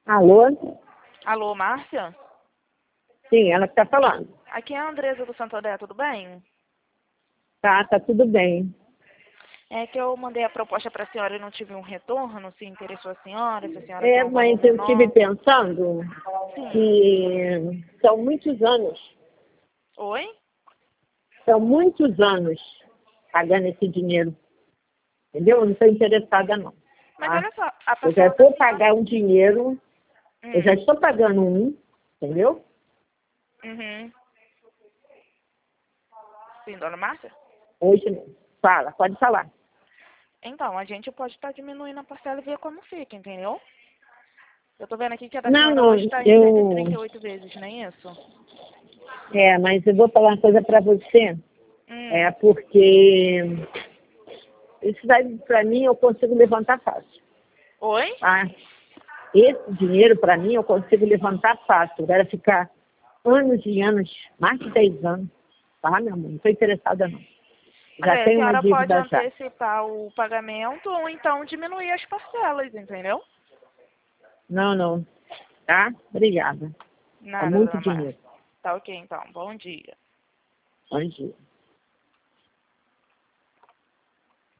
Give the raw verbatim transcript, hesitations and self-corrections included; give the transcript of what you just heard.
Alô? Alô, Márcia? Sim, ela que tá falando. Aqui é a Andresa do Santo André, tudo bem? Tá, tá tudo bem. É que eu mandei a proposta para a senhora e não tive um retorno, se interessou a senhora, se a senhora quer É, um valor mas eu estive menor. pensando Sim. que são muitos anos, Oi? são muitos anos pagando esse dinheiro. Entendeu? Eu não estou interessada, não. Mas Tá? olha só, a Eu já parcela da vou senhora... pagar um dinheiro, eu já Hum. estou pagando um, entendeu? Uhum. Sim, dona Márcia? Hoje não. Fala, pode falar. Então, a gente pode estar diminuindo a parcela e ver como fica, entendeu? Eu tô vendo aqui que a da Não, senhora não, hoje está em cento e eu... trinta e oito vezes, não é isso? É, mas eu vou falar uma coisa para você. Hum. É porque isso daí, para mim, eu consigo levantar fácil. Oi? Tá? Esse dinheiro, para mim, eu consigo levantar fácil. Agora ficar anos e anos, mais de dez anos, tá, meu amor? Não estou interessada, não. Já Olha, a tenho uma senhora pode dívida já. antecipar o pagamento ou então diminuir as parcelas, entendeu? Não, não. Tá? Obrigada. É Nada, muito dona Márcia. dinheiro. Tá ok, então. Bom dia. Bom dia.